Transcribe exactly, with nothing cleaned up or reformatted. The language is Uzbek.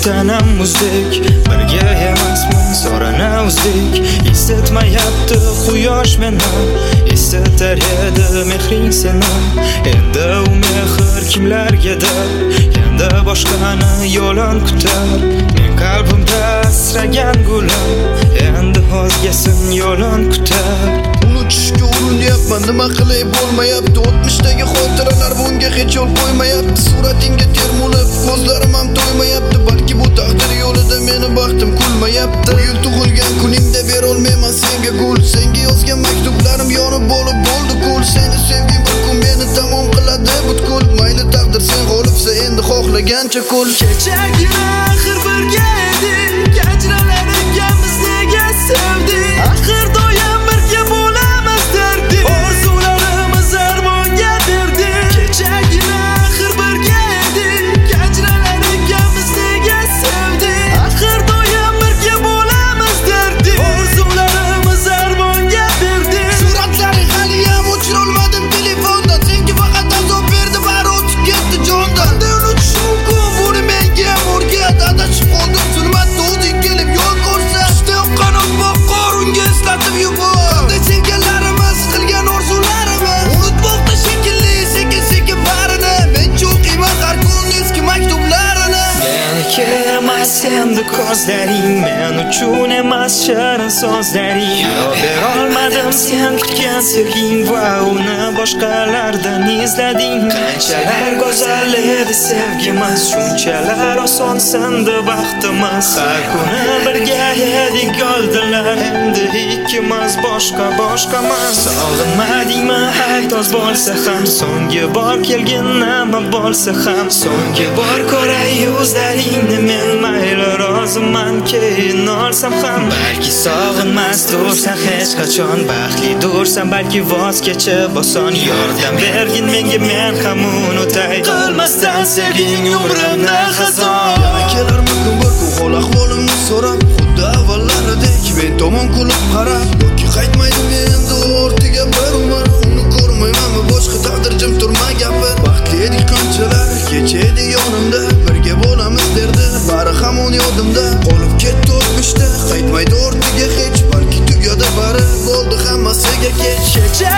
tanam muzdek. Birga emasmiz orani uzdik. Eslatmayapti quyosh meni, eslatar edi mehring seni. Endi u mehr kimlargadir, endi boshqani yo'lon kutar. Men qalbimda asragan gulim, endi o'zgasin yo'lon kutar. Unutishga urinyapman, nima qilay bo'lmayapti. O'tmishdagi xotiralar bunga hech yo'l qo'ymayapti. Suratingga termulib, ko'zlarim ham to'ymayapti. Balki bu taqdir yo'lida meni baxtim kulmayapti. Bu yil tug'ilgan kuningda berolmayman senga gul. Senga yozgan maktublarim yonib bo'lib bo'ldi kul. Seni sevgim bir kun meni tamom qiladi butkul. Mayli taqdir sen g'olibsa endi xohlagancha kul. Kechagina axir birga edik, ajralarimiz nega sevdik? Axir doim birga bo'lamiz derdik, orzularimiz armonga berdik. Kechagina axir birga edik, ajralarimiz nega sevdik? Axir doim birga bo'lamiz derdik, orzularimiz armonga berdik. Suratlaring haliyam o'chirolmadim telefondan. Senga faqat azob berdi, bari o'tib ketdi jondan. Qanday unutish mumkin buni menga o'rgat. Adashib qoldim zulmatda o'zing kelib yo'l ko'rsat. Ishda yoqqan oppoq qorunga eslatib yubor. Qanday sevganlarimiz, qilgan orzularimiz. Unutmoqda shekilli sekin-sekin barini. Men cho'qiyman har kun eski maktublarini. Meniki emas endi ko'zlaring, men uchun emas shirin so'zlaring. Berolmadim sen kutgan sevging va uni boshqalardan izlading. Qanchalar go'zal edi sevgimiz, shunchalar oson sindi baxtimiz. Har kuni birga edik oldilar, endi ikkimiz boshqa boshqamiz. Sog'inmadingmi haytos bo'lsa ham, so'nggi bor kelgin nima bo'lsa ham, so'nggi bor ko'ray yuzlaringni men mayli roziman keyin olsam ham. Balki sog'inmasdursan hech qachon, baxtli dursan balki voz kechib oson. Yordam bergin menga, men ham unutay, qilmasdan sevging umrimni xazon. Yana kelarmi kun bir kun hol ahvolimni so'rab, xuddi avvallaridek men tomon kulib qarab. Yoki qaytmaydimi endi o'rtiga bir umr, uni ko'rmaymanmi boshqa taqdir jim turma gapir. Baxtli edik qanchalar, kecha edi yonimda, birga bo'lamiz derdi, bari hamon yodimda. Qolib ketdi o'tmishda, qaytmaydi o'rtiga hech, balki tugadi bari, bo'ldi hammasiga kech.